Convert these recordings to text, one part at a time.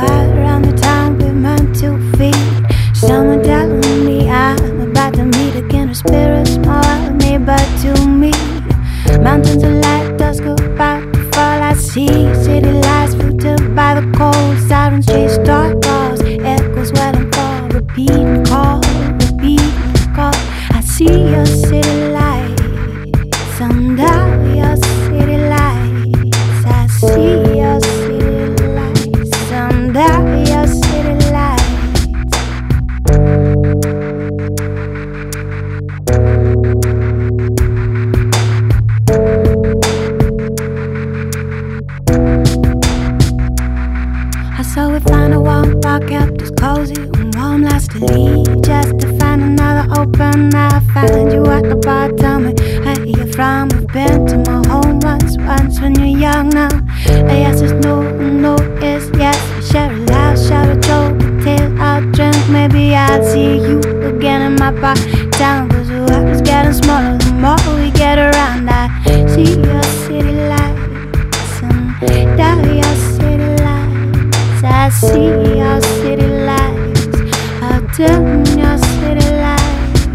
wide around the town with my 2 feet. Someone telling me I'm about to meet again. A spirit small with me, but to me, mountains of light, dusk about to fall. I see city lights filtered by the cold. Sirens chase dark walls, echoes welling for repeating call, repeating call. I see your city lights, sundown your city lights. I see your city lights, sundown your city lights. So we find a warm bar kept us cozy and warm, last to leave just to find another open. I find you at the bar, tell me where you're from. We've been to my home once when you're young now. A yes is no, no is yes. Share a laugh, share a joke, a tale, I'll drink. Maybe I'll see you again in my bar town. Cause the world is getting smaller the more we get around. I see your city lights and down your city lights. I see your city lights, I'll turn your city lights.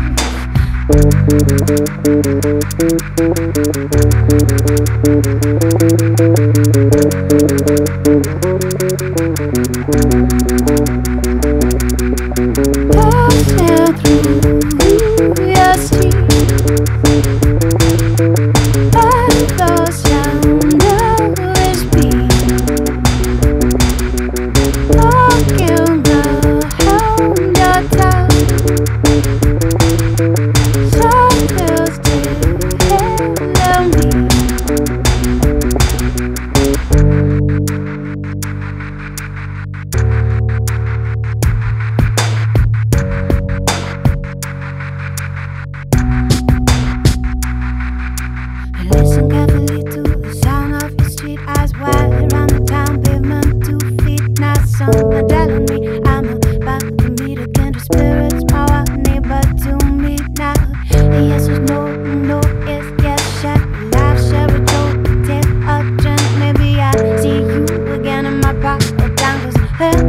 Passing through your street, by the sound of his beat. Walking around your town, something's telling me. Listen carefully to the sound of your street eyes wide around the town, pavement 2 feet. Now someone telling me I'm about to meet again. The spirits more near, but to me now. The yes is no, no is yes. Share a laugh, share a joke, take a drink. Maybe I'll see you again in my pocket down. Cause